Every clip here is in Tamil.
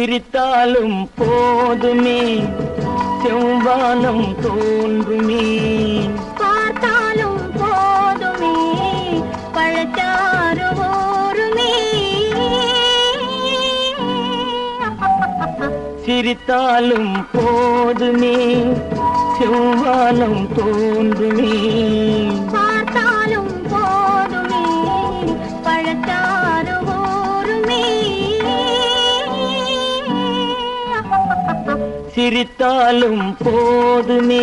சிரித்தாலும் போதுமே செவ்வானம் தோன்றுமே, பார்த்தாலும் போதுமே பழச்சாறு ஊருமே. சிரித்தாலும் போதுமே செவ்வானம் தோன்றுமே, பார்த்தாலும் போதுமே பழச்சாறு ஊருமே. சிரித்தாலும் போதுமே.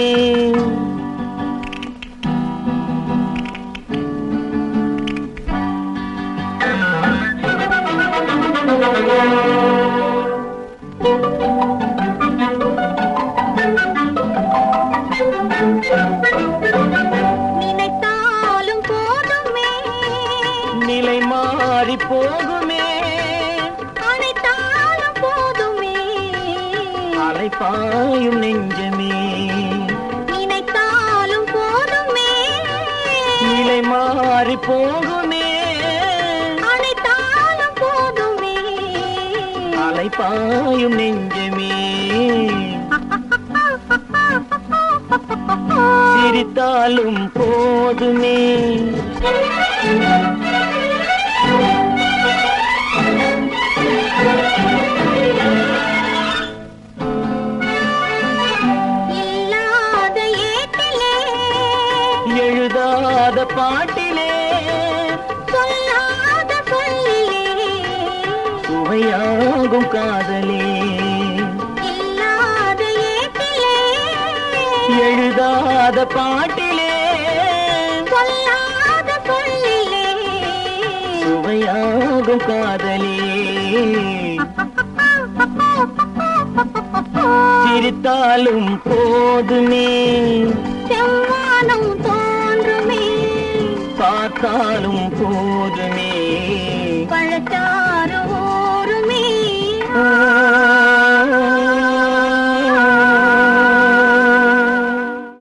நினைத்தாலும் போதுமே நிலை மாறி போகுமே, அனைத்தாலும் போதுமே அலைப்பாயும் நெஞ்சமே. நினைத்தாலும் போதுமே நிலை மாறி போகுமே, அனைத்தாலும் போதுமே அலைப்பாயும் நெஞ்சமே. சிரித்தாலும் போதுமே. இல்லாத ஏட்டிலே எழுதாத பாட்டிலே சொல்லாத சொல்லிலே சுவையாகும் காதலே, இல்லாத ஏட்டிலே எழுதாத பாட்டிலே சொல்லாத சொல்லிலே சுவையாகும் காதலே. சிரித்தாலும் போதுமே செவ்வானம் தோன்றுமே, பார்த்தாலும் போதுமே பழச்சாறு ஊருமே. ஆ